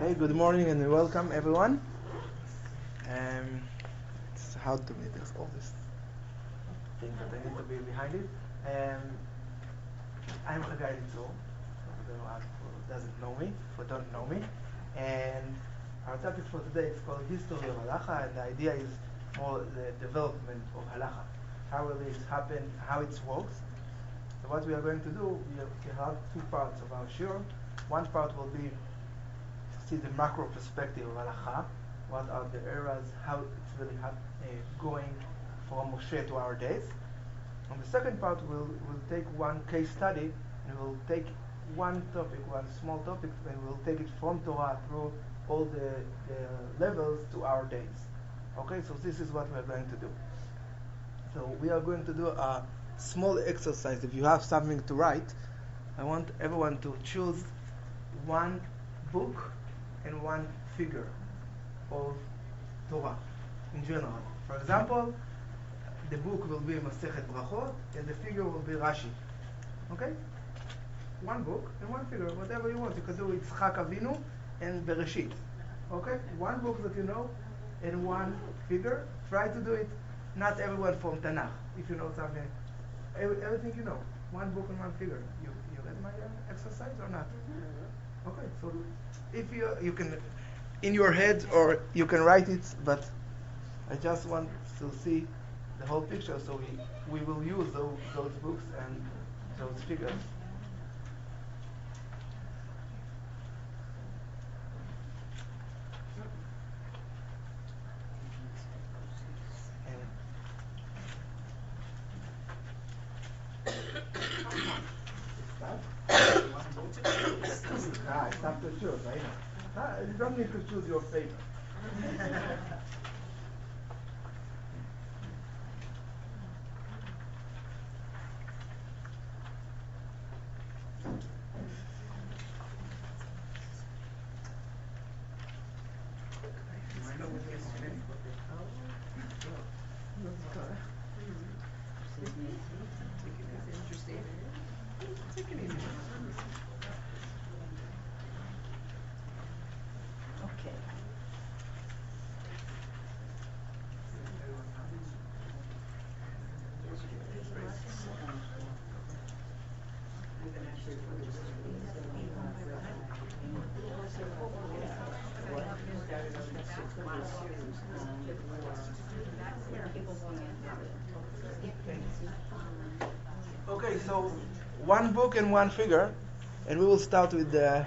Hi, good morning and welcome everyone. It's hard to me, there's all this thing that I need to be behind it. I'm Chagai Litzor, for who doesn't know me, who don't know me. And our topic for today is called History of Halacha, and the idea is more the development of Halacha, how it happened, how it works. So what we are going to do, we have two parts of our shiur. One part will be see the macro perspective of halacha, what are the eras, how it's really going from Moshe to our days. And the second part will take one case study and we'll take one topic, one small topic, and we'll take it from Torah through all the levels to our days. Okay, so this is what we're going to do. So we are going to do a small exercise. If you have something to write, I want everyone to choose one book and one figure of Torah in general. For example, the book will be Masechet Brachot and the figure will be Rashi. Okay? One book and one figure, whatever you want. You can do Yitzchak Avinu and Bereshit. Okay? One book that you know and one figure. Try to do it, not everyone from Tanakh. If you know something, everything you know. One book and one figure. You read my exercise or not? Okay, so if you can in your head or you can write it, but I just want to see the whole picture, so we will use those books and those figures. It's up to choose, right? You don't need to choose your favorite. Okay, so one book and one figure, and we will start with the.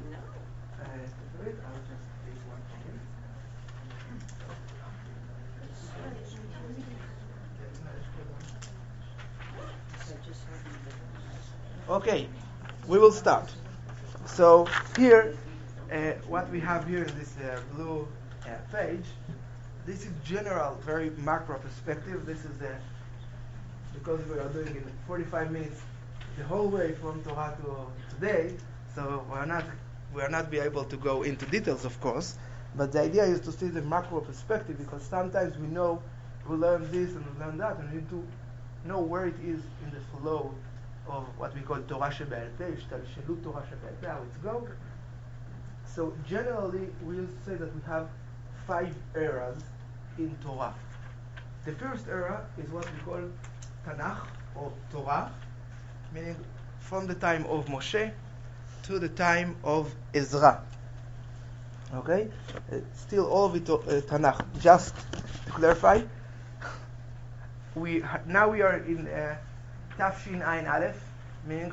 Okay, we will start. So here, what we have here in this blue page, this is general, very macro perspective. This is because we are doing in 45 minutes the whole way from Torah to today, so we are not be able to go into details, of course. But the idea is to see the macro perspective, because sometimes we learn this and we learn that, and we need to know where it is in the flow of what we call Torah Shebe'al Peh, Ishtalshelut Torah Shebe'al Peh, how it's go. So generally, we'll say that we have 5 eras in Torah. The first era is what we call Tanakh or Torah, meaning from the time of Moshe to the time of Ezra. Okay? Still all of it Tanakh. Just to clarify, now we are in Tafshin Ayin Aleph, meaning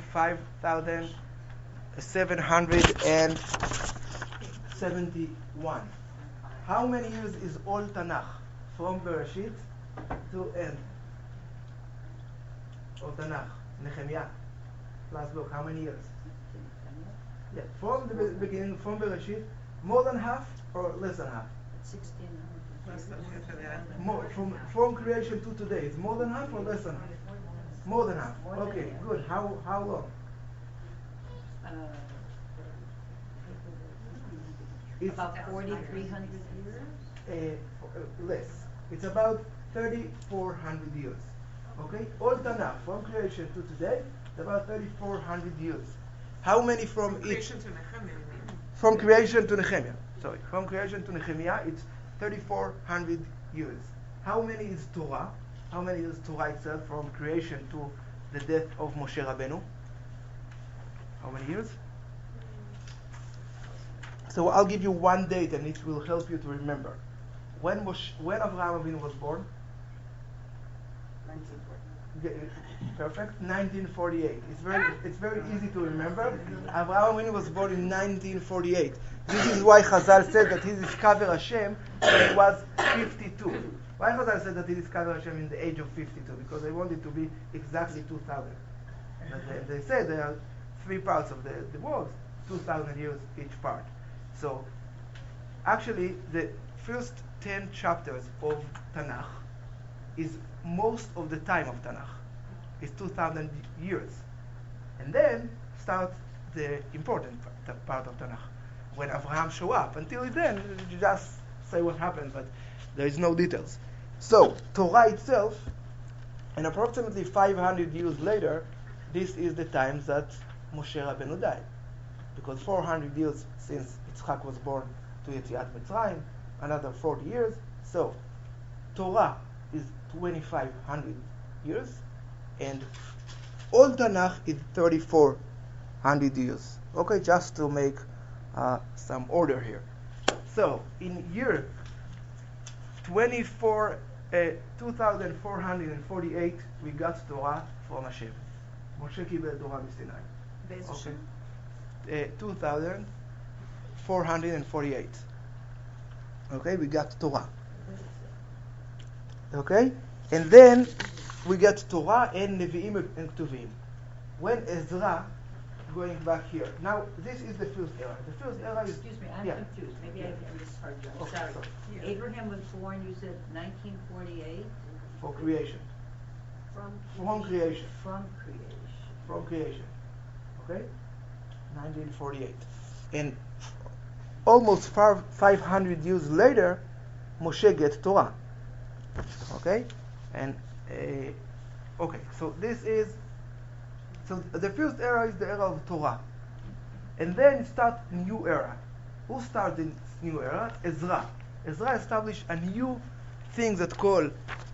5,771. How many years is all Tanakh from Bereshit to end of Tanakh? Nehemiah. Last book, how many years? Yeah, from the beginning, from Bereshit, more than half or less than half? 16. More, from creation to today, it's more than half or less than half? More than half. Okay, good. How long? It's about 4,300 years? Less. It's about 3,400 years. Okay? All Tanakh, from creation to today, it's about 3,400 years. How many from each? Creation to Nehemiah. From creation to Nehemiah. Sorry, from creation to Nehemiah, it's 3,400 years. How many is Torah? How many is Torah itself from creation to the death of Moshe Rabbeinu? How many years? So I'll give you one date, and it will help you to remember. When Avraham Avinu was born? 1940. Perfect. 1948. It's very easy to remember. Avraham Avinu was born in 1948. This is why Chazal said that he discovered Hashem when he was 52. Why Chazal said that he discovered Hashem in the age of 52? Because they wanted to be exactly 2,000. But they said there are three parts of the world, 2,000 years each part. So actually the first 10 chapters of Tanakh is most of the time of Tanakh. It's 2,000 years. And then starts the important part of Tanakh, when Avraham show up. Until then, you just say what happened, but there is no details. So, Torah itself, and approximately 500 years later, this is the time that Moshe Rabbeinu died. Because 400 years since Yitzchak was born to Yetziat Mitzrayim, another 40 years. So, Torah is 2,500 years, and all Tanakh is 3,400 years. Okay, just to make some order here. So, in year 2,448, we got Torah from Hashem. Moshe קיבל תורה מסיני. באיזה שנה? 2,448. Okay, we got Torah. Okay, and then we get Torah and Nevi'im and Ketuvim. When Ezra, going back here, now this is the first era. The first era is... Excuse me, I'm confused. Maybe I misheard you. I'm sorry. Yeah. Abraham was born, you said 1948? For creation. From creation. From creation. From creation. Okay? 1948. And almost 500 years later, Moshe gets Torah. Okay? And, okay, so this is... So the first era is the era of Torah. And then starts new era. Who started this new era? Ezra. Ezra established a new thing that called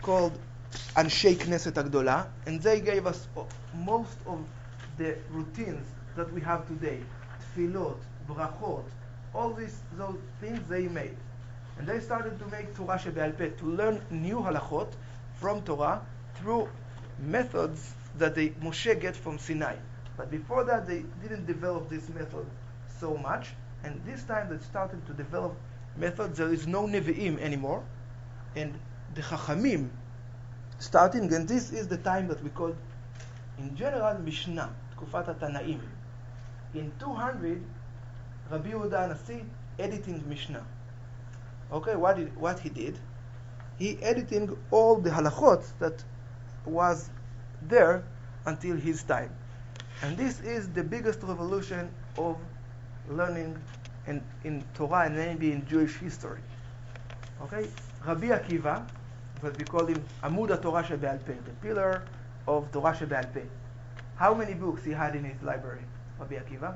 Anshei Knesset Agdola, and they gave us most of the routines that we have today. Tfilot, brachot, all those things they made. And they started to make Torah Shebe'al Peh, to learn new halachot from Torah through methods that Moshe get from Sinai. But before that, they didn't develop this method so much. And this time they started to develop methods. There is no Nevi'im anymore. And the Chachamim starting, and this is the time that we call, in general, Mishnah, Tkufat HaTanaim. In 200, Rabbi Yehuda HaNasi editing Mishnah. Okay, what he did? He editing all the halachot that was there until his time. And this is the biggest revolution of learning in Torah and maybe in Jewish history. Okay? Rabbi Akiva, what we call him Amud HaTorah Shebe'al Peh, the pillar of Torah Shebe'al Peh. How many books he had in his library, Rabbi Akiva?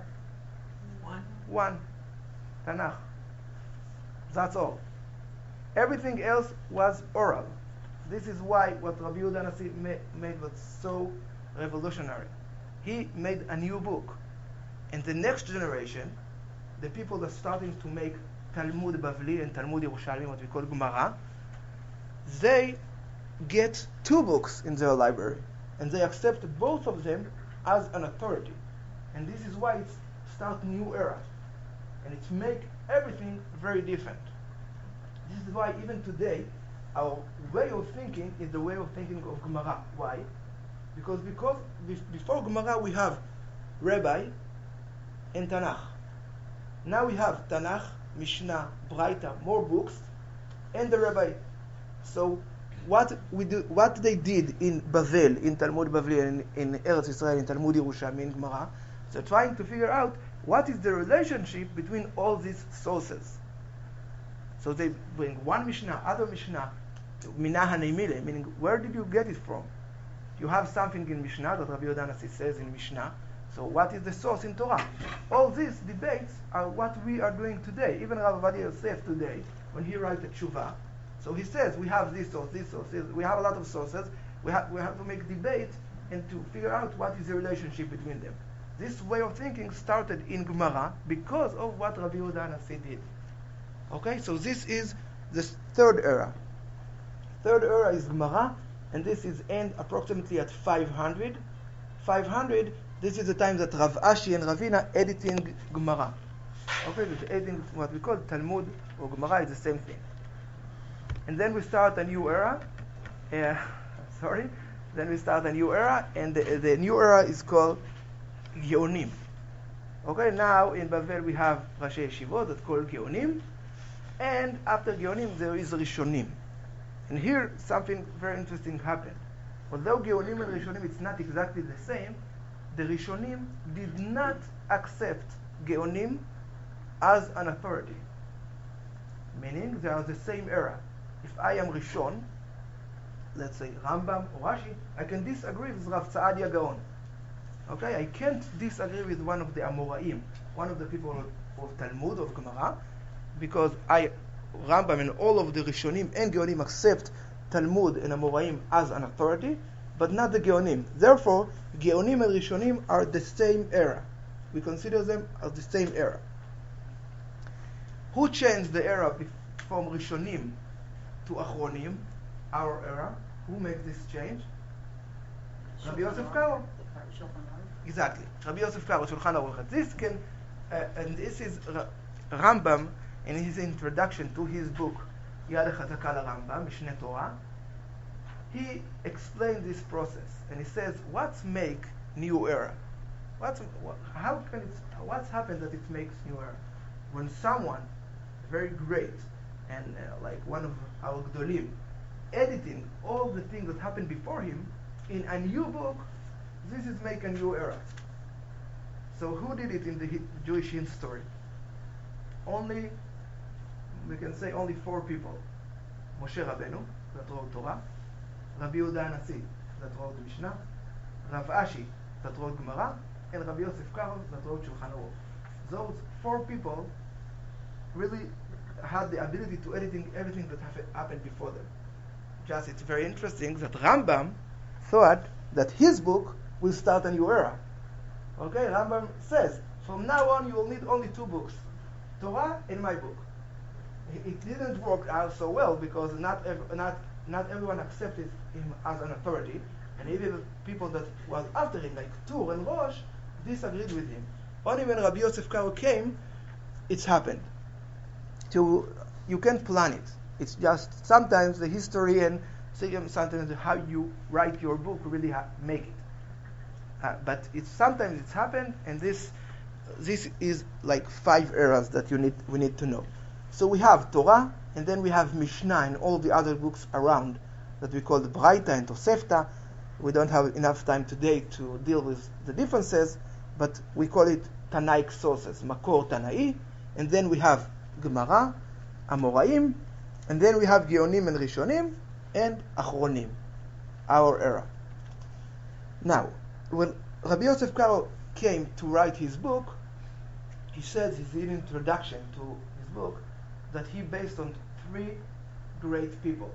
One. Tanakh. That's all. Everything else was oral. This is why what Rabbi Yehuda HaNasi made was so revolutionary. He made a new book. And the next generation, the people that are starting to make Talmud Bavli and Talmud Yerushalmi, what we call Gemara, they get two books in their library. And they accept both of them as an authority. And this is why it starts a new era. And it makes everything very different. This is why even today, our way of thinking is the way of thinking of Gemara. Why? Because before Gemara we have Rabbi and Tanakh. Now we have Tanakh, Mishnah, Braita, more books, and the Rabbi. So what they did in Bavel, in Talmud Bavli, and in Eretz Israel, in Talmud Yerushalmi, in Gemara, they're trying to figure out what is the relationship between all these sources. So they bring one Mishnah, other Mishnah, Minah HaNeimile, meaning where did you get it from? You have something in Mishnah that Rabbi Yehuda HaNasi says in Mishnah, So what is the source in Torah? All these debates are what we are doing today. Even Rav Ovadia Yosef today, when he writes a tshuva, so he says we have this source, we have a lot of sources, we have to make debate and to figure out what is the relationship between them. This way of thinking started in Gemara because of what Rabbi Yehuda HaNasi did. Okay, so this is the third era. Third era is Gemara, and this is end approximately at 500. 500, this is the time that Rav Ashi and Ravina editing Gemara. Okay, editing what we call Talmud or Gemara is the same thing. And then we start a new era. Then we start a new era, and the new era is called Geonim. Okay, now in Bavel we have Rashi Yeshivot that called Geonim, and after Geonim there is Rishonim. And here something very interesting happened. Although Geonim and Rishonim it's not exactly the same, the Rishonim did not accept Geonim as an authority. Meaning they are the same era. If I am Rishon, let's say Rambam or Rashi, I can disagree with Rav Saadia Gaon. Okay, I can't disagree with one of the Amoraim, one of the people of Talmud, of Gemara, because Rambam and all of the Rishonim and Geonim accept Talmud and Amoraim as an authority, but not the Geonim. Therefore, Geonim and Rishonim are the same era. We consider them as the same era. Who changed the era from Rishonim to Achronim, our era? Who makes this change? Rabbi Yosef Karo. Exactly. Rabbi Yosef Karo, Shulchan Aruch. This can, and this is Rambam in his introduction to his book Yad HaChazaka LaRambam, Mishneh Torah. He explained this process, and he says, "What's make new era? What's happened that it makes new era? When someone very great and like one of our Gdolim, editing all the things that happened before him in a new book, this is make a new era." So who did it in the Jewish history? Only, we can say only 4 people. Moshe Rabbeinu, that wrote Torah, Rabbi Yehuda HaNasi, that wrote Mishnah, Rav Ashi, that wrote Gemara, and Rabbi Yosef Karo, that wrote Shulchan Aruch. Those 4 people really had the ability to editing everything that happened before them. Just it's very interesting that Rambam thought that his book will start a new era. Okay, Rambam says, from now on you will need only 2 books, Torah and my book. It didn't work out so well because not everyone accepted him as an authority, and even people that was after him, like Tur and Rosh, disagreed with him. Only when Rabbi Yosef Karo came, it's happened. You can't plan it. It's just sometimes the history and sometimes how you write your book really make it. But sometimes it's happened, and this is like 5 eras that we need to know. So we have Torah, and then we have Mishnah and all the other books around that we call the Braita and Tosefta. We don't have enough time today to deal with the differences, but we call it Tanaic sources, Makor Tanai, and then we have Gemara, Amoraim, and then we have Geonim and Rishonim, and Achronim, our era. Now, when Rabbi Yosef Karo came to write his book, he says in introduction to his book that he based on 3 great people: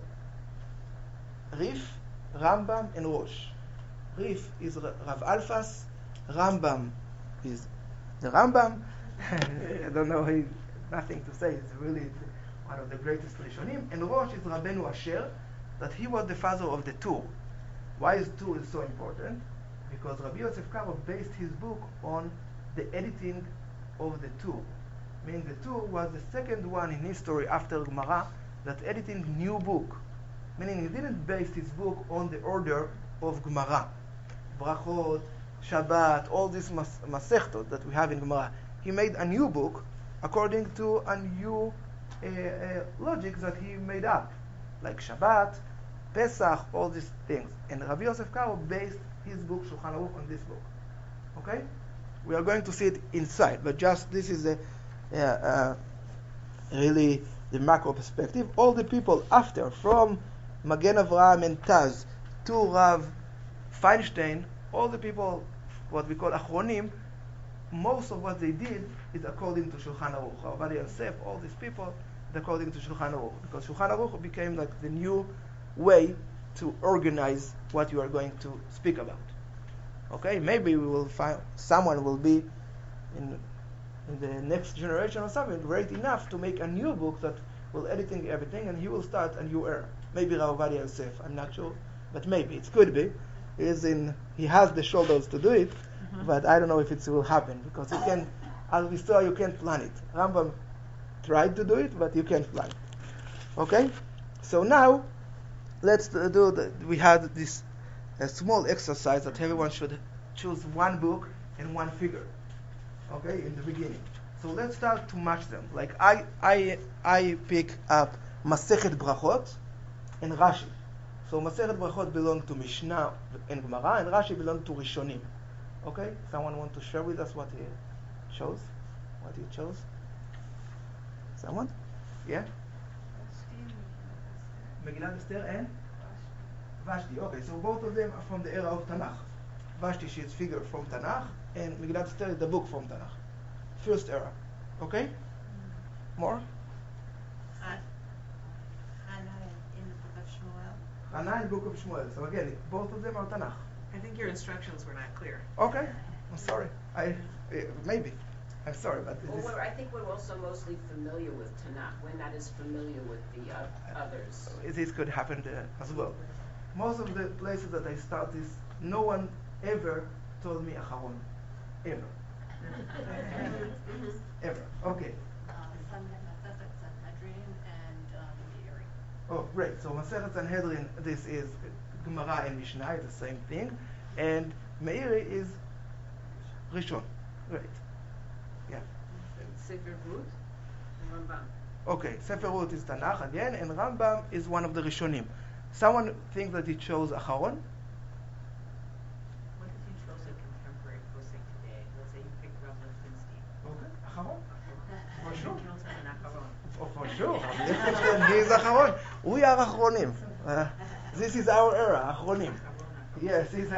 Rif, Rambam, and Rosh. Rif is Rav Alfas, Rambam is the Rambam. I don't know, nothing to say. It's really one of the greatest Rishonim. And Rosh is Rabbeinu Asher, that he was the father of the Tur. Why is Tur so important? Because Rabbi Yosef Karo based his book on the editing of the Tur. Meaning the Tur was the second one in history after Gemara that editing new book. Meaning he didn't base his book on the order of Gemara. Brachot, Shabbat, all these Masechtot that we have in Gemara. He made a new book according to a new logic that he made up. Like Shabbat, Pesach, all these things. And Rabbi Yosef Karo based his book Shulchan Aruch on this book. Okay? We are going to see it inside, but just this is really the macro perspective. All the people after, from Magen Avraham and Taz to Rav Feinstein, all the people what we call Achronim, most of what they did is according to Shulchan Aruch. Rabbi Yosef, all these people, according to Shulchan Aruch, because Shulchan Aruch became like the new way to organize what you are going to speak about. Okay, maybe we will find someone will be in the next generation or something great enough to make a new book that will editing everything, and he will start a new era. Maybe Rabbi Yosef, I'm not sure, but maybe it could be. He has the shoulders to do it, but I don't know if it will happen, because you can, as we saw, you can't plan it. Rambam tried to do it, but you can't plan it. Okay, so now let's we had this small exercise that everyone should choose one book and one figure. Okay, in the beginning. So let's start to match them. Like I pick up Masechet Brachot and Rashi. So Masechet Brachot belong to Mishnah and Gemara, and Rashi belong to Rishonim. Okay, someone want to share with us what he chose? What he chose? Someone? Yeah. Megillat Esther and Vashti. Okay, so both of them are from the era of Tanakh. Vashti, she is figure from Tanakh, and Megillat Esther is the book from Tanakh. First era. Okay? More? Hannah in the book of Shmuel. Hannah in the book of Shmuel. So again, both of them are Tanakh. I think your instructions were not clear. Okay. I'm sorry. Maybe. I'm sorry, but I think we're also mostly familiar with Tanakh. We're not as familiar with the others. This could happen as well. Most of the places that I start this, no one ever told me Acharon. Ever. Ever. Okay. Oh, great. So Masechet Sanhedrin, this is Gemara and Mishnah, it's the same thing. And Meiri is Rishon. Great. Yeah. Sefer Ruth and Rambam. Okay, Sefer Ruth is Tanakh again, and Rambam is one of the Rishonim. Someone thinks that he chose Acharon? What if you chose a contemporary posting today? Let's say you picked Rambam Finstein. Okay, Acharon. For You sure. chose an Acharon. Oh, for sure. He is Acharon. We are Achronim. This is our era, Achronim. Yes, he's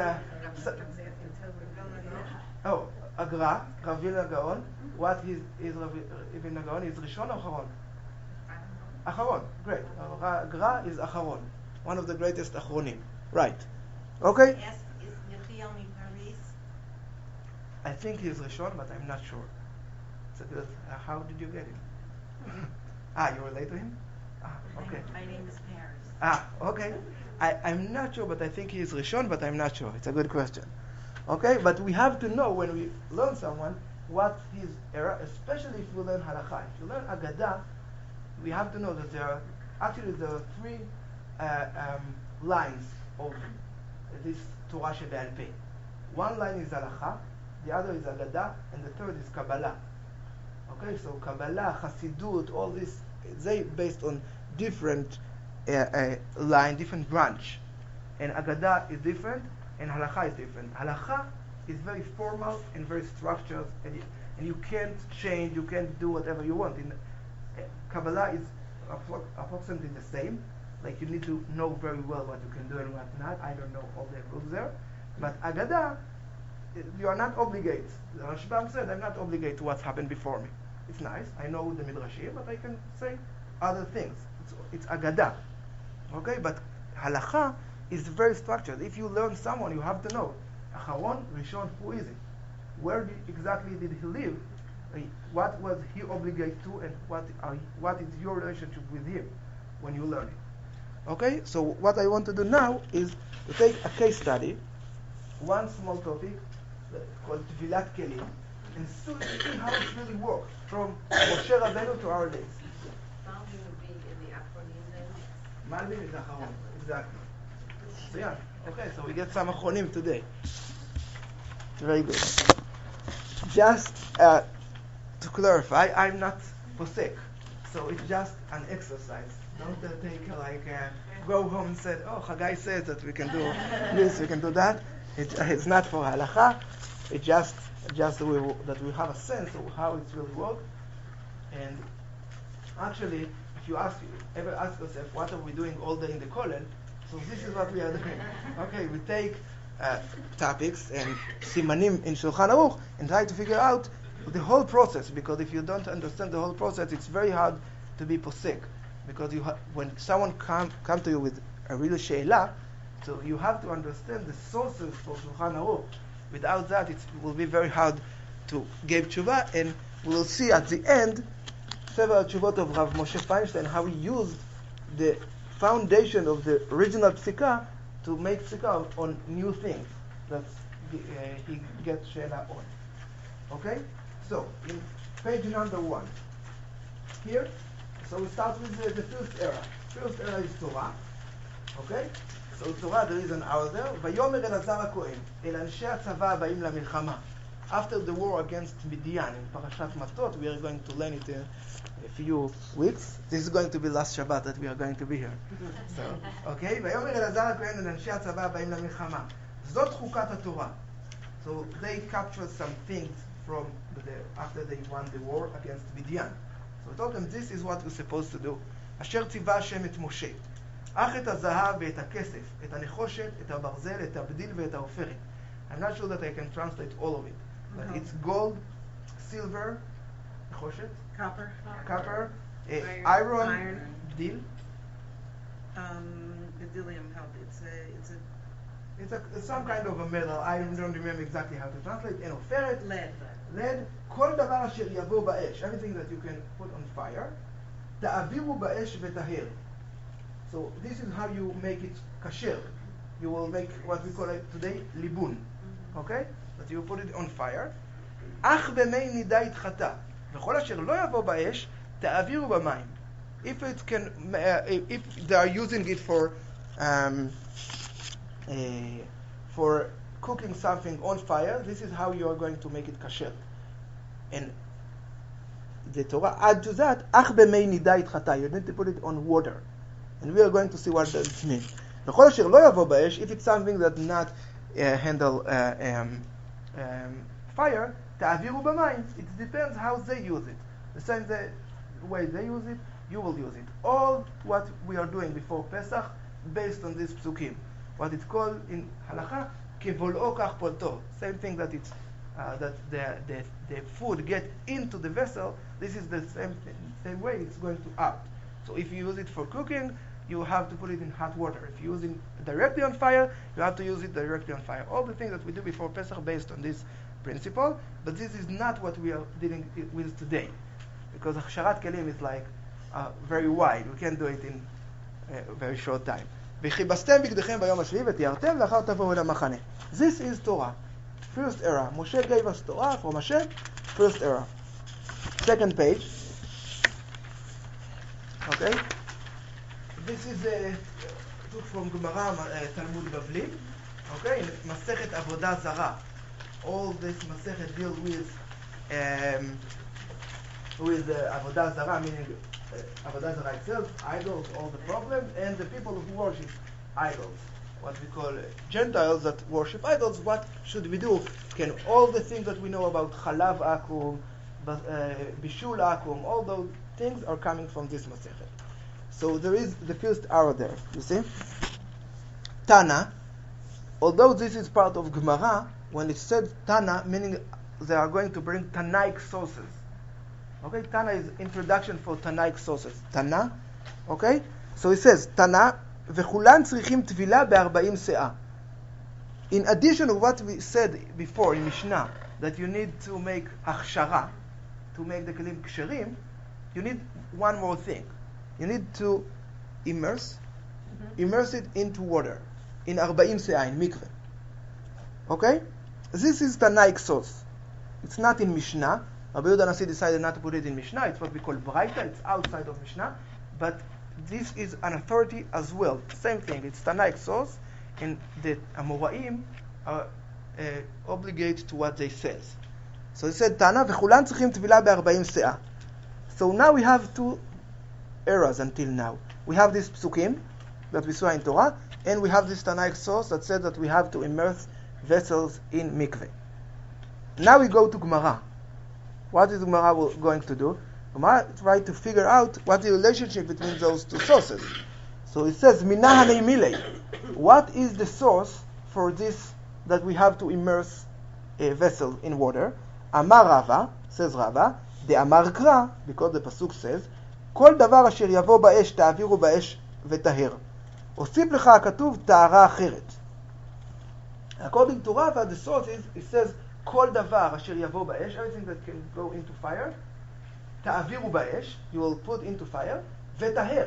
Agra, Rav Vilna Gaon. What is Rav Vilna Gaon? Is Rishon or Acharon? Acharon, great. Agra is Acharon, one of the greatest Achronim. Right. Okay? Yes, is Yechiel Paris? I think he's Rishon, but I'm not sure. So good. How did you get him? You relate to him? Okay. My name is Paris. Okay. I'm not sure, but I think he is Rishon, but I'm not sure. It's a good question. Okay, but we have to know when we learn someone what his era, especially if you learn halakha. If you learn Agadah, we have to know that there are three lines of this Torah Shebe'al Peh. One line is halakha, the other is Agadah, and the third is Kabbalah. Okay, so Kabbalah, Hasidut, all this, they based on different line, different branch. And Agadah is different, and Halakha is different. Halakha is very formal and very structured, and you can't change, you can't do whatever you want. Kabbalah is approximately the same. Like you need to know very well what you can do and what not. I don't know all the rules there. But Agadah, you are not obligated. Rashbam said, I'm not obligated to what's happened before me. It's nice. I know the Midrashim, but I can say other things. It's Agadah. Okay, but Halakha is very structured. If you learn someone, you have to know. Acharon, Rishon, who is it? Where exactly did he live? What was he obligated to, and what is your relationship with him when you learn it? Okay, so what I want to do now is to take a case study, one small topic called Tvilat Kelim, and see how it really works from Moshe Rabbeinu to our days. Malvin would be in the Achronim then? Malvin is Acharon, exactly. So yeah, okay, so we get some Achronim today. Very good. Just to clarify, I'm not posek, so it's just an exercise. Don't take go home and say, oh, Chagai says that we can do this, we can do that. It's not for halacha. It's just that we have a sense of how it really works. And actually, if you ever ask yourself, what are we doing all day in the kollel? So this is what we are doing. Okay, we take topics and simanim in Shulchan Aruch and try to figure out the whole process, because if you don't understand the whole process, it's very hard to be posek. Because when someone come to you with a real she'ela, so you have to understand the sources for Shulchan Aruch. Without that, it will be very hard to give tshuva, and we will see at the end several tshuvot of Rav Moshe Feinstein, how he used the foundation of the original psika to make psika on new things that he gets she'ela on. Okay? So, in page number 1, here, so we start with the first era. First era is Torah. Okay? So Torah, there is an order. ויאמר אלעזר הכהן אל אנשי הצבא הבאים למלחמה. After the war against Midian in Parashat Matot, we are going to learn it in a few weeks. This is going to be last Shabbat that we are going to be here. So, okay? ויאמר אלעזר הכהן אל אנשי הצבא הבאים למלחמה. זאת חוקת התורה. So they captured some things from after they won the war against Midian. So I told them, this is what we're supposed to do. אשר ציווה השם את משה. אך את הזהב ואת הכסף, את הנחושת, את הברזל, את הבדיל ואת העופרת. I'm not sure that I can translate all of it. But it's gold, silver, נחושת, copper, iron, bdil. Bdellium help. It's some kind of a metal. I don't remember exactly how to translate. And עופרת, lead, כל דבר אשר יבוא באש, everything that you can put on fire, תעבירו באש וטהר. So this is how you make it kasher. You will make what we call it today libun. Okay? But you put it on fire. אך במי נידה יתחטא. וכל אשר לא יבוא באש, תעבירו במים. If they are using it for cooking something on fire, this is how you are going to make it kasher. And the Torah add to that, אך במי נידה יתחטא. You need to put it on water. And we are going to see what that means. וכל אשר לא יבוא באש, if it's something that not handle fire, תעבירו במים. It depends how they use it. The same way they use it, you will use it. All what we are doing before Pesach, based on these psukim. What it's called in halacha, כבולעו כך פולטו. Same thing that it's that the food get into the vessel. This is the same way it's going to out. So if you use it for cooking, you have to put it in hot water. If you're using it directly on fire, you have to use it directly on fire. All the things that we do before Pesach based on this principle, but this is not what we are dealing with today, because Aksharat Kelim is like very wide. We can't do it in a very short time. וכיבסתם בגדיכם ביום השביעי ותיארתם ואחר תבואו אל המחנה. This is Torah. First era. Moshe gave us Torah from Moshe. First era. Second page. Okay. This is took from Gemara, Talmud Bavli. Okay, in Masechet Avodah Zara. All this Masechet deals with Avodah Zara, meaning Avodah Zara itself, idols, all the problems, and the people who worship idols. What we call Gentiles that worship idols. What should we do? Can all the things that we know about Chalav Akum, Bishul Akum, all those things are coming from this Masechet. So there is the first arrow there, you see? Tana, although this is part of Gemara, when it said Tana, meaning they are going to bring Tanaic sources. Okay, Tana is introduction for Tanaic sources. Tana, okay? So it says, Tana, וכולן צריכים טבילה ב-40 סאה. In addition to what we said before in Mishnah, that you need to make הכשרה, to make the kelim ksherim, you need one more thing. You need to immerse it into water, in 40 סאה, in mikveh. Okay? This is Tanaic source. It's not in Mishnah. Rabbi Yehuda Nasi decided not to put it in Mishnah. It's what we call Braita. It's outside of Mishnah. But this is an authority as well. Same thing. It's Tanaic source, and the Amoraim are obligated to what they says. So it said Tana וכולן צריכים טבילה ב-40 סאה. So now we have two eras until now. We have this psukim that we saw in Torah, and we have this Tanaic source that said that we have to immerse vessels in mikveh. Now we go to Gemara. What is Gemara going to do? Gemara try to figure out what the relationship between those two sources. So it says, Minah hanei milei. What is the source for this that we have to immerse a vessel in water. Amar Rava, says Rava, דאמר קרא, because the pasuk says, כל דבר אשר יבוא באש תעבירו באש וטהר. הוסיף לך הכתוב טהרה אחרת. According to Rava, the source is, it says, כל דבר אשר יבוא באש, everything that can go into fire, תעבירו באש, you will put into fire, וטהר.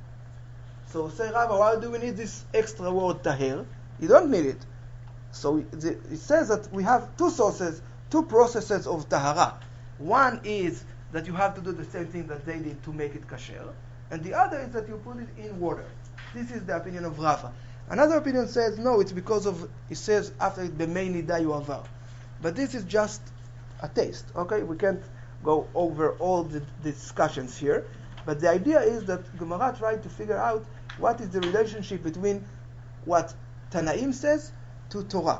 So say Rava, why do we need this extra word טהר? You don't need it. So it says that we have two sources, two processes of tahara. One is that you have to do the same thing that they did to make it kasher, and the other is that you put it in water. This is the opinion of Rava. Another opinion says no, it's because of, it says after it b'mei nida yuavar. But this is just a taste. Okay, we can't go over all the discussions here, but the idea is that Gemara tried to figure out what is the relationship between what Tanaim says to Torah.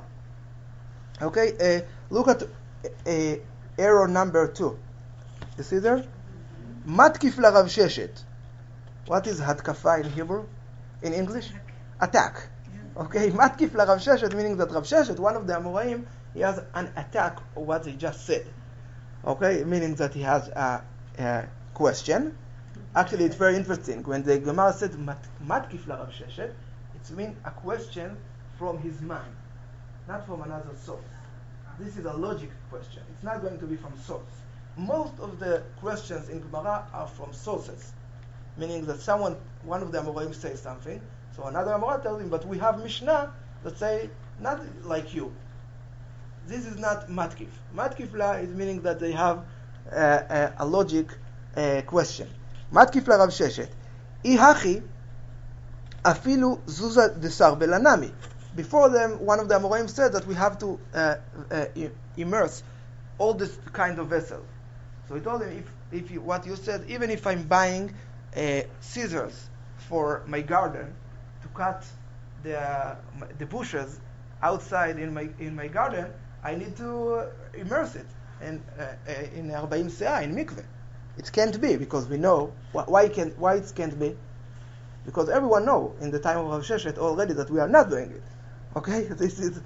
Okay, look at error number 2. You see there? Matkif la Rav Sheshet. What is hatkafa in Hebrew? In English? Attack. Okay, Matkif la Rav Sheshet, meaning that Rav Sheshet, one of the Amoraim, he has an attack of what he just said. Okay, meaning that he has a question. Actually, it's very interesting. When the Gemara said Matkif la Rav Sheshet, it means a question from his mind, not from another source. This is a logic question. It's not going to be from source. Most of the questions in Gemara are from sources, meaning that one of the Amoraim says something, so another Amora tells him, but we have Mishnah that say, not like you. This is not Matkif. Matkif la is meaning that they have a logic question. Matkif la Rav Sheshet. Ihachi afilu zuza desar belanami. Before them, one of the Amoraim said that we have to immerse all this kind of vessels. So he told him, if you, what you said, even if I'm buying scissors for my garden to cut the bushes outside in my garden, I need to immerse it in 40 seah in mikveh. It can't be, because we know why it can't be. Because everyone know in the time of Rav Sheshet already that we are not doing it. Okay, this is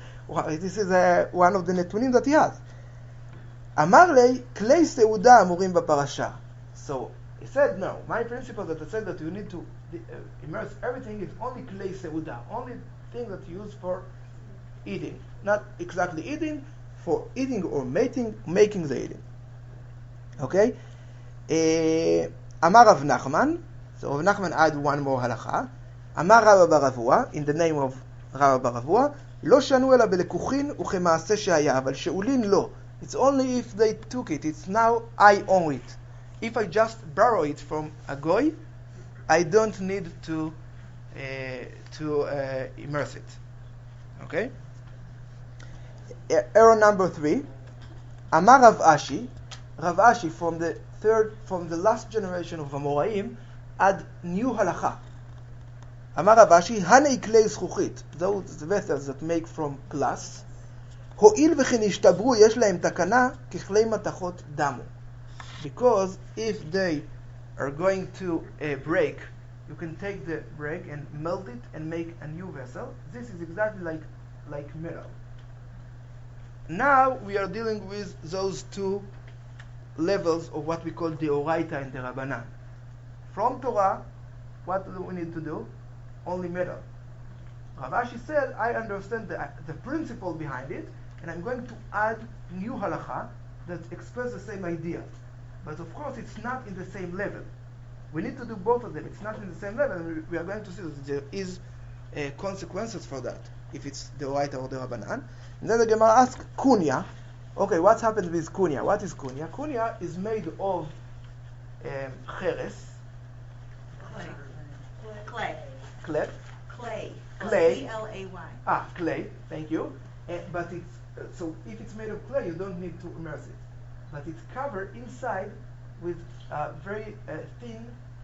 one of the netunim that he has. Amar lei klei seuda amurim b'parasha. So he said, no, my principle that I said that you need to immerse everything is only klei seuda, only thing that you use for eating, not exactly eating, for eating or making the eating. Okay. Amar Rav Nachman. So Rav Nachman add one more halacha. Amar Rabba bar Avua, in the name of Rabba bar Avua, לא שנו אלא בלקוחין וכמעשה שהיה, אבל שאולין לא. It's only if they took it. It's now I own it. If I just borrow it from a goy, I don't need to immerse it. Okay? Error number 3. Amar Rav Ashi from the last generation of Amoraim, add new halacha. Amar Rav Ashi, hanei klei zchuchit, those vessels that make from glass, ho'il v'chen ishtabru yesh lahem takana kechlei matachot damu. Because if they are going to break, you can take the break and melt it and make a new vessel. This is exactly like metal. Now we are dealing with those two levels of what we call the Oraita and the Rabbanan. From Torah, what do we need to do? Only metal. Rav Ashi said, I understand the principle behind it, and I'm going to add new halacha that express the same idea. But of course, it's not in the same level. We need to do both of them. It's not in the same level, and we are going to see that there is consequences for that, if it's the Oraita or the Rabbanan. And then the Gemara asks, kunya. Okay, what's happened with kunya? What is kunya? Kunya is made of cheres. Clay. Clay. C-L-A-Y. Clay. Thank you. But it's so if it's made of clay, you don't need to immerse it. But it's covered inside with a very thin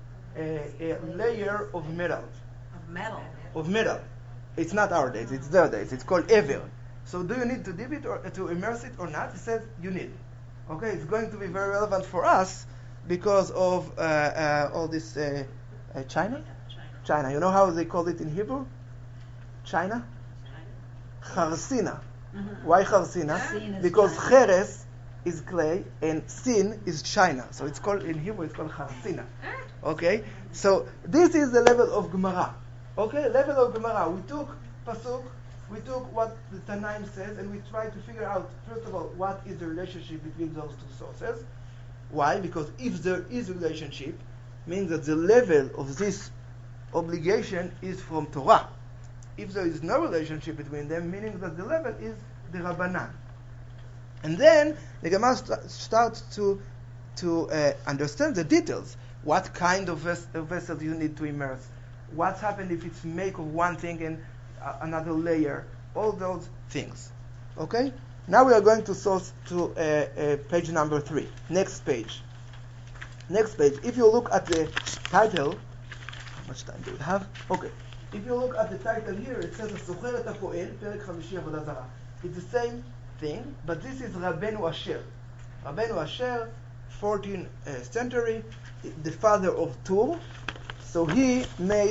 layer of metal. Of metal. It's not our days. It's their days. It's called ever. So do you need to dip it or to immerse it or not? He says you need. Okay, it's going to be very relevant for us because of all this China. You know how they call it in Hebrew? China? Charsina. Why charsina? Because cheres is clay and sin is china. So it's called, in Hebrew, it's called charsina. Okay? So this is the level of Gemara. Okay? Level of Gemara. We took pasuk, we took what the Tanaim says, and we tried to figure out, first of all, what is the relationship between those two sources. Why? Because if there is a relationship, means that the level of this obligation is from Torah. If there is no relationship between them, meaning that the level is the Rabbanan. And then the Gemara starts to understand the details. What kind of vessel do you need to immerse? What's happened if it's made of one thing and another layer? All those things. Okay? Now we are going to source to page number 3. Next page. Next page. If you look at the title, how much time do we have? Okay. If you look at the title here, it says "Socher et HaPoel, Perek 50 Avodah Zarah." It's the same thing, but this is Rabbeinu Asher. Rabbeinu Asher, 14th century, the father of Tur. So he's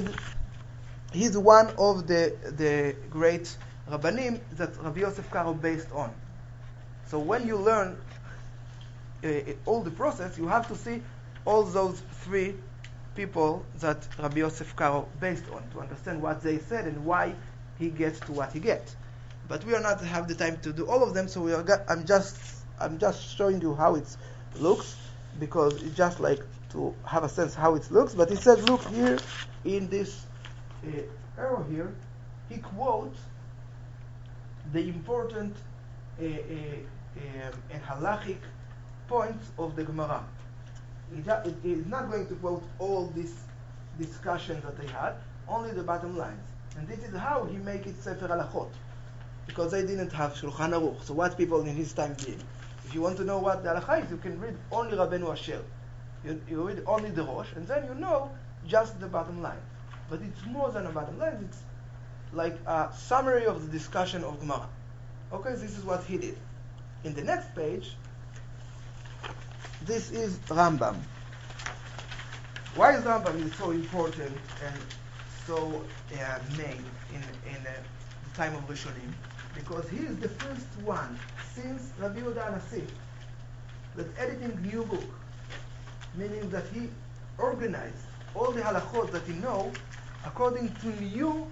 one of the great Rabbanim that Rabbi Yosef Karo based on. So when you learn all the process, you have to see all those 3 people that Rabbi Yosef Karo based on to understand what they said and why he gets to what he gets. But we are not have the time to do all of them, so I'm just showing you how it looks, because it's just like to have a sense how it looks. But he said, look here in this arrow here, he quotes the important and halachic points of the Gemara. He's not going to quote all these discussions that they had, only the bottom lines. And this is how he make it Sefer Halachot, because they didn't have Shulchan Aruch. So what people in his time did, if you want to know what the halacha is, you can read only Rabbeinu Asher. You read only the Rosh, and then you know just the bottom line. But it's more than a bottom line, it's like a summary of the discussion of Gemara. Okay, this is what he did. In the next page, this is Rambam. Why is Rambam so important and so made in the time of Rishonim? Because he is the first one since Rabbi Yehuda HaNassi that editing new book, meaning that he organized all the halachot that he know according to new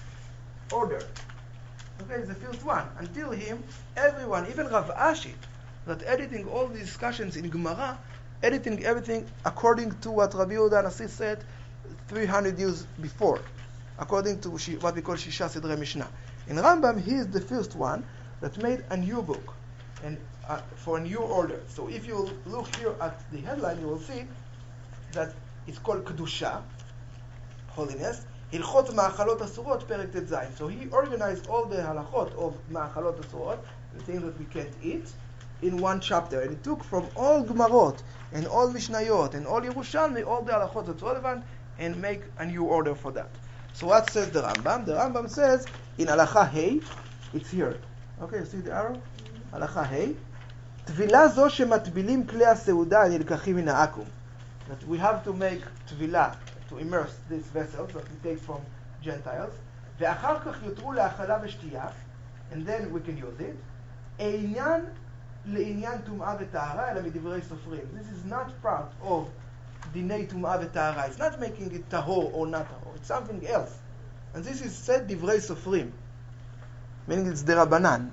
order. Okay, he's the first one. Until him, everyone, even Rav Ashi, that editing all the discussions in Gemara, editing everything according to what Rabbi Yehuda HaNassi said 300 years before, according to what we call Shisha Sidrei Mishnah. In Rambam, he is the first one that made a new book and for a new order. So if you look here at the headline, you will see that it's called Kedusha, holiness, Hilchot Ma'achalot Asurot, Perek Tet Zayin. So he organized all the halachot of Ma'achalot Asurot, the things that we can't eat, in one chapter. And he took from all Gemarot, and all Mishnayot, and all Yerushalmi, all the halachot that's relevant, and make a new order for that. So what says the Rambam? The Rambam says, in Halacha Hey, it's here. Okay, you see the arrow? Halacha Hey. Tvila zo shematbilim klei הסעודה הנלקחים מן העכו"ם. That we have to make tvila, to immerse these vessels that we take from Gentiles. ואחר כך יותרו להאכלה ושתייה, and then we can use it. עניין לעניין טומאה וטהרה, אלא מדברי סופרים. This is not part of דיני טומאה וטהרה. It's not making it tahor or not tahor. It's something else. And this is said דברי סופרים, meaning it's דרבנן.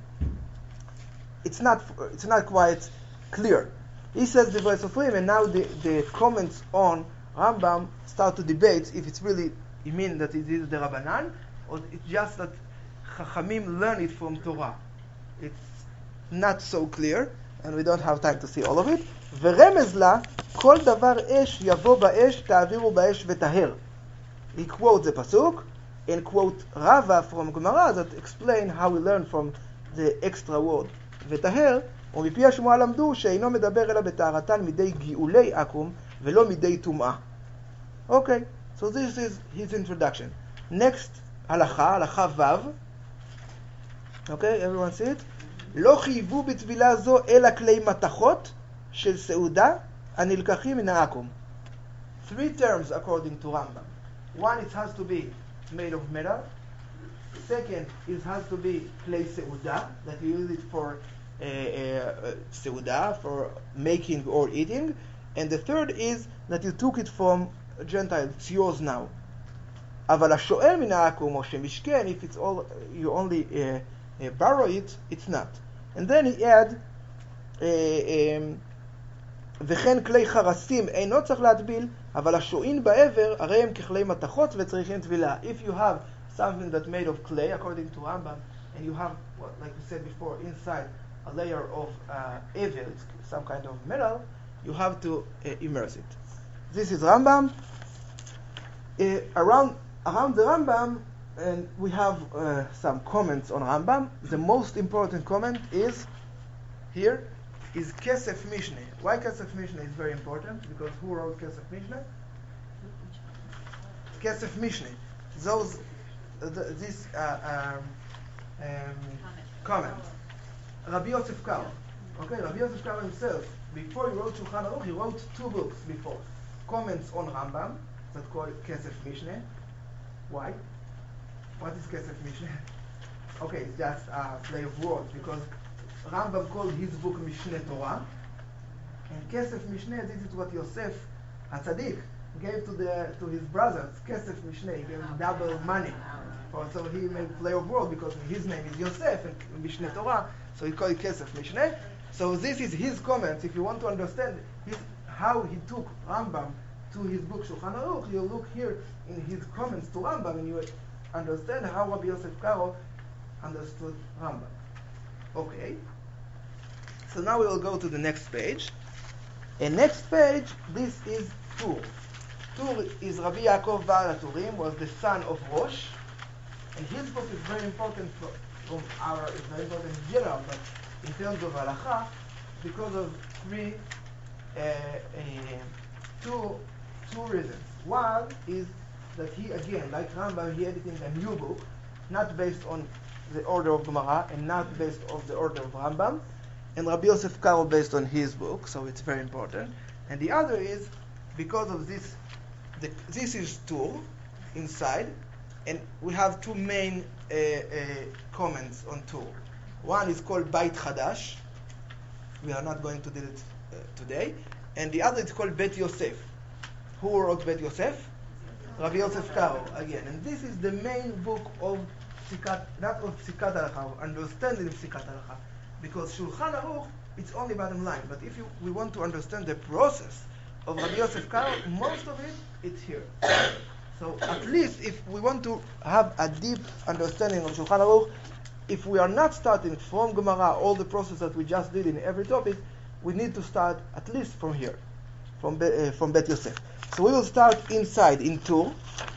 It's not quite clear. He says דברי סופרים, and now the comments on Rambam start to debate if it's really, you mean that it is דרבנן, or it's just that Chachamim learn it from Torah. It's not so clear, and we don't have time to see all of it. ורמז לה, כל דבר אש יבוא באש, תעבירו באש וטהר. He quotes the pasuk, and quote Rava from Gemara that explain how we learn from the extra word וטהר, ומפי השמועה למדו שאינו מדבר אלא בטהרתן מידי גאולי עכו"ם ולא מידי טומאה. Okay, so this is his introduction. Next, הלכה ו'. Okay, everyone see it? לא חייבו בטבילה זו אלא כלי מתכות של סעודה הנלקחים מן העכו"ם. 3 terms according to Rambam. One, it has to be made of metal. second, it has to be clay seuda, that you use it for seuda, for making or eating. And the third is that you took it from a Gentile, it's yours now. אבל השואל מן העכו"ם או שמשכן, if it's all, you only borrow it, it's not. And then he add, וכן כלי חרסים אינו צריך להטביל, אבל השועין בעבר הרי הם ככלי מתכות וצריכים טבילה. If you have something that's made of clay, according to Rambam, and you have, like we said before, inside a layer of aver, some kind of metal, you have to immerse it. This is Rambam. Around the Rambam, and we have some comments on Rambam. The most important comment is here, is Kesef Mishneh. Why Kesef Mishneh is very important? Because who wrote Kesef Mishneh? Kesef Mishneh. This comment. Rabbi Yosef Karo. Okay, Rabbi Yosef Karo himself, before he wrote Shulchan Aruch, he wrote 2 books before. Comments on Rambam, that called Kesef Mishneh. Why? What is Kesef Mishneh? Okay, it's just a play of words, because Rambam called his book Mishneh Torah, and Kesef Mishneh, this is what Yosef HaTzadik gave to his brothers. Kesef Mishneh, he gave him double money. So he made play of words, because his name is Yosef and Mishneh Torah, so he called it Kesef Mishneh. So this is his comments. If you want to understand how he took Rambam to his book Shulchan Aruch, you look here in his comments to Rambam, and you understand how Rabbi Yosef Karo understood Rambam. Okay. So now we will go to the next page. And next page, this is Tur. Tur is Rabbi Yaakov Baal HaTurim, was the son of Rosh, and his book is very important it's very important in general, but in terms of halacha, because of two reasons. One is that he, again, like Rambam, he edited a new book, not based on the order of Gemara and not based on the order of Rambam, and Rabbi Yosef Karo based on his book, so it's very important. And the other is because of this. This is Tur inside, and we have 2 main comments on Tur. One is called Beit Chadash. We are not going to do it today. And the other is called Bet Yosef. Who wrote Bet Yosef? Rabbi Yosef Karo, again. And this is the main book of Psikat, not of Psikat Halacha, of understanding Psikat Halacha. Because Shulchan Aruch, it's only bottom line. But if we want to understand the process of Rabbi Yosef Karo, most of it, it's here. So at least if we want to have a deep understanding of Shulchan Aruch, if we are not starting from Gemara, all the process that we just did in every topic, we need to start at least from here, from Bet Yosef. So we will start inside, in Tur.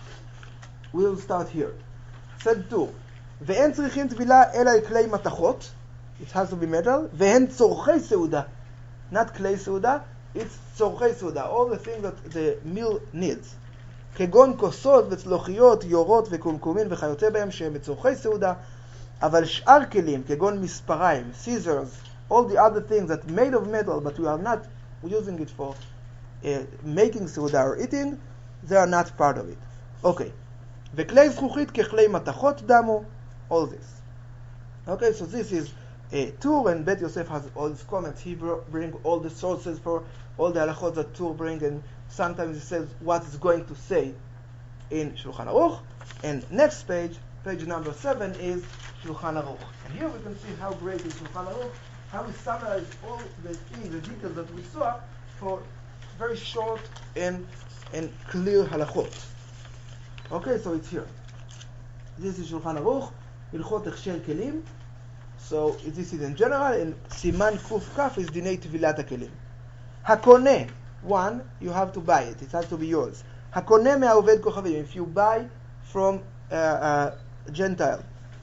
We will start here. Said Tur. ואין צריכים טבילה אלא כלי מתכות. It has to be metal. והן צורכי סעודה. Not clay סעודה, it's צורכי סעודה. All the things that the meal needs. כגון כוסות וצלוחיות, יורות וקומקומין וכיוצא בהם שהם בצורכי סעודה. אבל שאר כלים, כגון מספריים, scissors, all the other things that made of metal, but we are not using it for making סעודה or eating, they are not part of it. Okay. וכלי זכוכית ככלי מתכות דמו, all this. Okay, so this is Tur, and Bet Yosef has all his comments. He bring all the sources for all the halachot that Tur bring, and sometimes he says what he's going to say in Shulchan Aruch. And next page, page number 7, is Shulchan Aruch. And here we can see how great is Shulchan Aruch, how we summarize all the things, the details that we saw for very short and clear halachot. Okay, so it's here. This is Shulchan Aruch, Hilchot Hechsher Kelim. So this is in general, and Siman Kuf Kaf is Dinei Tvilat HaKelim. Hakoneh, 1, you have to buy it. It has to be yours. Hakoneh me'aved kochavim, if you buy from a Gentile.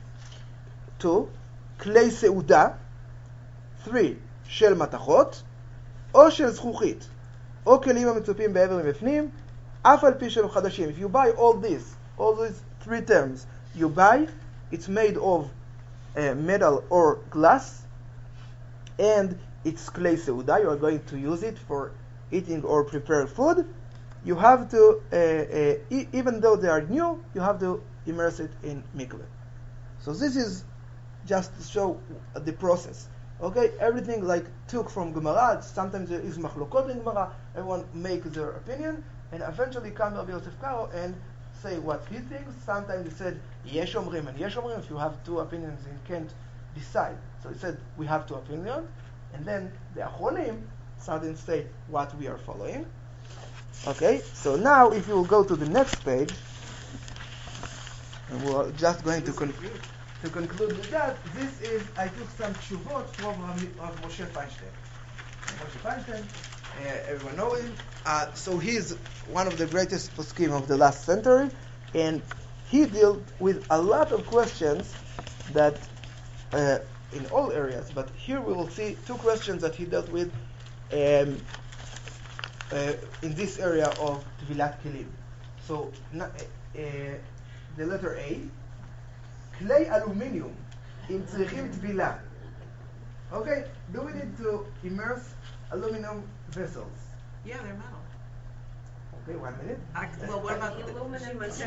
2, Klei Seuda. 3, Shel Matachot, או של זכוכית, או כלים המצופים בעבר מבפנים, אף על פי שהם חדשים. If you buy all these 3 terms, you buy, it's made of metal or glass, and it's clay seuda, you are going to use it for eating or prepare food, you have to, even though they are new, you have to immerse it in mikveh. So this is just to show the process. Okay, everything like took from Gemara. Sometimes there is machlokot in Gemara. Everyone make their opinion, and eventually come Rabbi Yosef Karo and say what he thinks. Sometimes he said yesh omrim and yesh omrim. If you have two opinions, you can't decide. So he said we have two opinions, and then the Achronim started to say what we are following. Okay, so now if you will go to the next page, and we're just going to conclude with that. This is, I took some tshuvot from Rav Moshe Feinstein. Moshe Feinstein, everyone knows him. So he's one of the greatest poskim of the last century, and he dealt with a lot of questions that in all areas, but here we will see two questions that he dealt with in this area of Tvilat Kelim. So the letter A, כלי אלומיניום, אם צריכים טבילה. Okay, do we need to immerse aluminum vessels? Yeah, they're metal. Okay, 1 minute. Well, what about the aluminum? But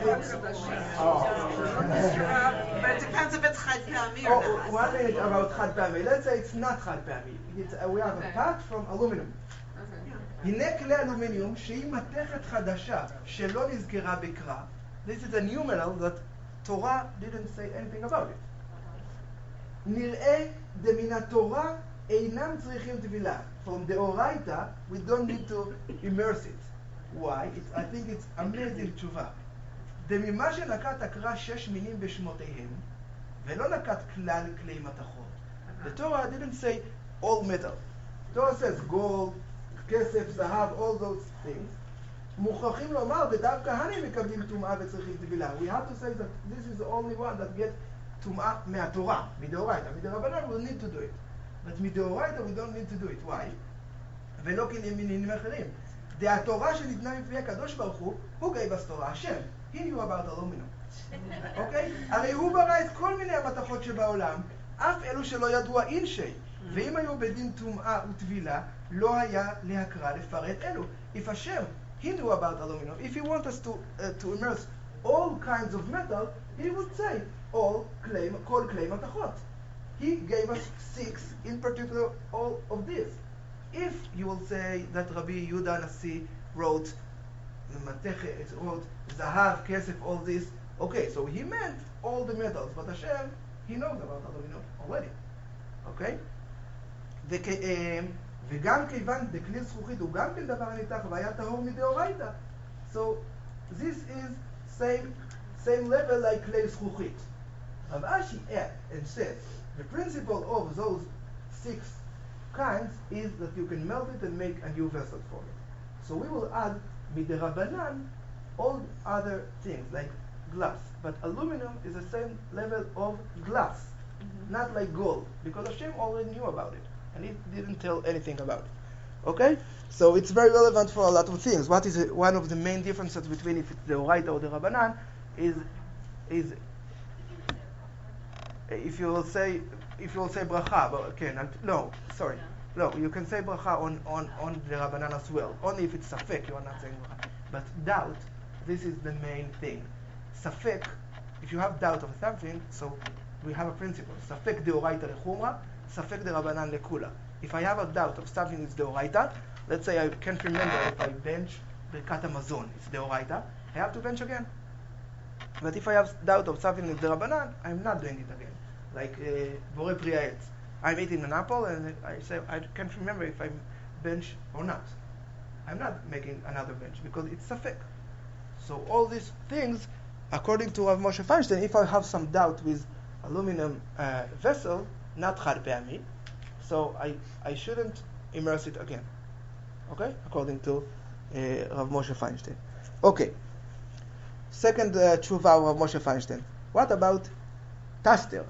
Oh. it depends if it's chad pa'ami or Oh, not. 1 minute about חד פעמי. Let's say it's not חד פעמי. We have a part from aluminum. הנה כלי אלומיניום שהיא מתכת חדשה שלא נזכרה בקרא. This is a new metal that Torah didn't say anything about it. נראה דמן התורה אינם צריכים טבילה. From the Oraita, we don't need to immerse it. Why? I think it's amazing תשובה. דממה שנקט הקרא 6 מינים בשמותיהם, ולא נקט כלל כלי מתכות. The Torah didn't say all metal. Torah says gold, כסף, זהב, all those things. מוכרחים לומר, ודווקא הם מקבלים טומאה וצריכים טבילה. We have to say that this is the only one that gets טומאה מהתורה, מדאורייתא. מדרבנן we'll need to do it. But מדאורייתא we don't need to do it. Why? ולא כמינים אחרים. התורה שניתנה מפי הקדוש ברוך הוא גיא בסתורה, השם. He knew about aluminum. אוקיי? הרי הוא ברא את כל מיני המתכות שבעולם, אף אלו שלא ידוע אינשי. ואם היו בדין טומאה וטבילה, לא היה להקרא לפרט אלו. If Hashem, he knew about aluminum. If he wants us to immerse all kinds of metal, he would say all כל כלי מתכות. He gave us 6, in particular, all of this. If you will say that Rabbi Yehuda Nasi wrote Zahav, Kesef, all this, okay, so he meant all the metals, but Hashem, he knows about aluminum already. Okay? וגם כיוון דקליל זכוכית הוא גם כן דבר ניתח והיה טהור מדאורייתא. So this is same level like כלי זכוכית. Rav Ashi adds and says the principle of those 6 kinds is that you can melt it and make a new vessel for it. So we will add midirabanan all other things like glass, but aluminum is the same level of glass, not like gold, because Hashem already knew about it and it didn't tell anything about it. Okay, so it's very relevant for a lot of things. What is one of the main differences between if it's the Oraita or the Rabbanan is if you will say bracha, but okay, no, you can say bracha on the Rabbanan as well. Only if it's safek, you are not saying bracha. But doubt, this is the main thing. Safek, if you have doubt of something, so we have a principle. Safek deoraita lechumra, safek de Rabbanan lekula. If I have a doubt of something is deoraita, let's say I can't remember if I bench Birkat Hamazon, it's deoraita, I have to bench again. But if I have doubt of something is the Rabbanan, I'm not doing it again. Like Borei Pri Ha'etz. I'm eating an apple and I say I can't remember if I bench or not. I'm not making another bench because it's safek. So all these things, according to Rav Moshe Feinstein, if I have some doubt with aluminum vessel, not chad pe'ami, so I shouldn't immerse it again. Okay? According to Rav Moshe Feinstein. Okay. Second tshuva of Rav Moshe Feinstein. What about toaster?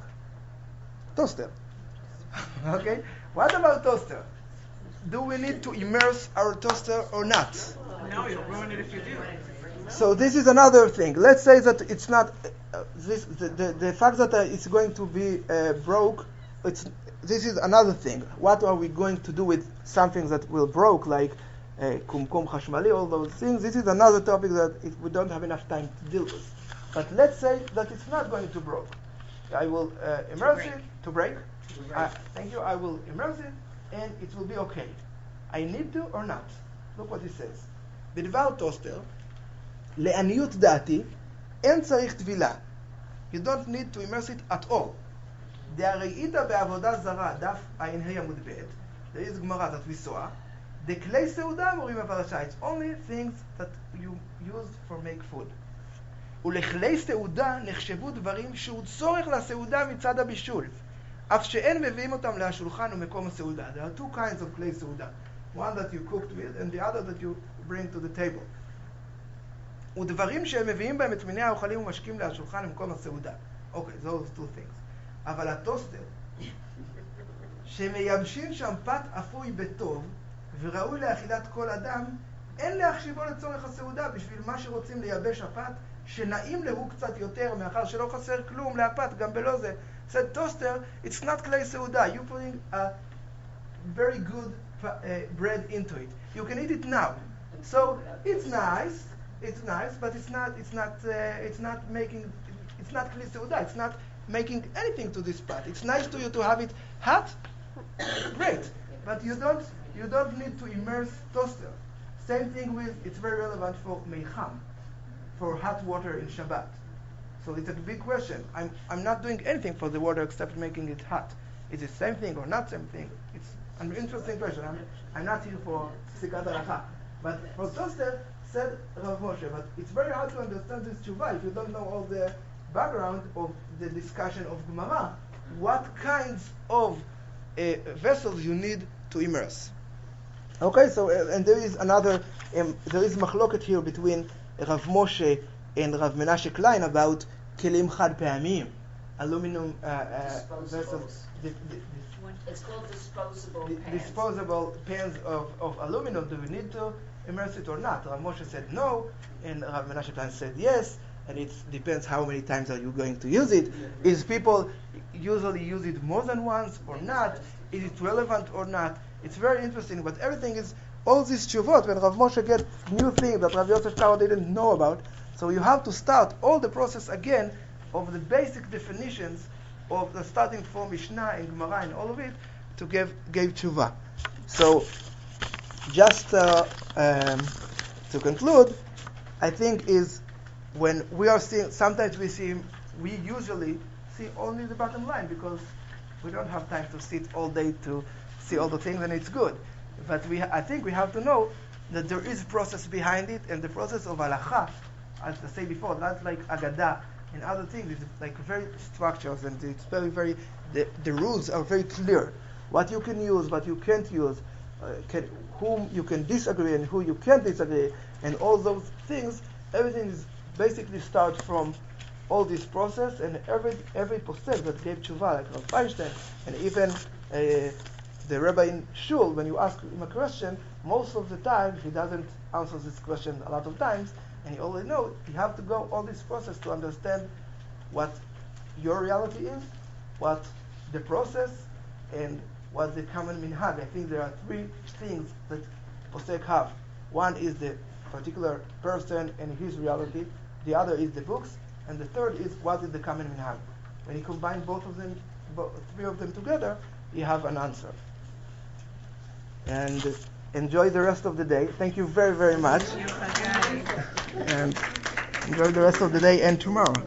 Okay? What about toaster? Do we need to immerse our toaster or not? No, you'll ruin it if you do. So this is another thing. Let's say that it's not the fact that it's going to be broke. This is another thing. What are we going to do with something that will broke, like kumkum chashmali, all those things? This is another topic that we don't have enough time to deal with. But let's say that it's not going to broke. I will immerse it to break. Thank you. I will immerse it, and it will be okay. I need to or not? Look what he says. בדבר טוסטר, לעניות דעתי, אין צריך טבילה. You don't need to immerse it at all. דהראית בעבודה זרה, דף ע"ה עמוד ב', there is Gemara that we saw, the כלי סעודה אמורים בפרשה, it's only things that you used for make food. ולכלי סעודה נחשבו דברים שהוא צורך לסעודה מצד הבישול, אף שאין מביאים אותם לשולחן ומקום הסעודה. There are two kinds of כלי סעודה. One that you cooked with and the other that you bring to the table. ודברים שהם מביאים בהם את מיני האוכלים ומשקים לשולחן ומקום הסעודה. Okay, those two things. אבל הטוסטר, שמייבשים שם פת אפוי בטוב, וראוי לאכילת כל אדם, אין להחשיבו לצורך הסעודה בשביל מה שרוצים לייבש הפת, שנעים להוא קצת יותר, מאחר שלא חסר כלום להפת, גם בלא זה. said toaster, it's not כלי סעודה. You putting a very good bread into it. You can eat it now. So it's nice, but it's not כלי סעודה. It's not making anything to this pot. It's nice to you to have it hot, great, but you don't need to immerse toaster. Same thing with, it's very relevant for meicham, for hot water in Shabbat. So it's a big question. I'm not doing anything for the water except making it hot. Is it same thing or not same thing? It's an interesting question. I'm not here for psikat halacha, but for toaster said Rav Moshe. But it's very hard to understand this tshuva if you don't know all the background of the discussion of Gemara, what kinds of vessels you need to immerse. Okay, so and there is another, there is machloket here between Rav Moshe and Rav Menashe Klein about kelim chad pe'amim, aluminum vessels. It's called disposable pans. Disposable pans of aluminum. Do we need to immerse it or not? Rav Moshe said no, and Rav Menashe Klein said yes. And it depends how many times are you going to use it. Is people usually use it more than once or not? Is it relevant or not? It's very interesting, but everything is, all these tshuvot, when Rav Moshe gets new things that Rav Yosef Karo didn't know about, so you have to start all the process again of the basic definitions of the starting from Mishnah and Gemara and all of it to give tshuva. So, just to conclude, I think is, when we are seeing, sometimes we usually see only the bottom line because we don't have time to sit all day to see all the things, and it's good. But I think we have to know that there is a process behind it, and the process of halacha, as I said before, not like Agadah and other things, it's like very structured, and it's very, the rules are very clear. What you can use, what you can't use, whom you can disagree and who you can't disagree, and all those things, everything is basically starts from all this process, and every posek that gave tshuva, like Rav Feinstein, and even the Rebbe in Shul, when you ask him a question, most of the time he doesn't answer this question a lot of times, and you already know you have to go all this process to understand what your reality is, what the process, and what the common minhag. I think there are three things that posek have. One is the particular person and his reality. The other is the books, and the third is what is the common minhag. When you combine three of them together, you have an answer. And enjoy the rest of the day. Thank you very, very much. And enjoy the rest of the day and tomorrow.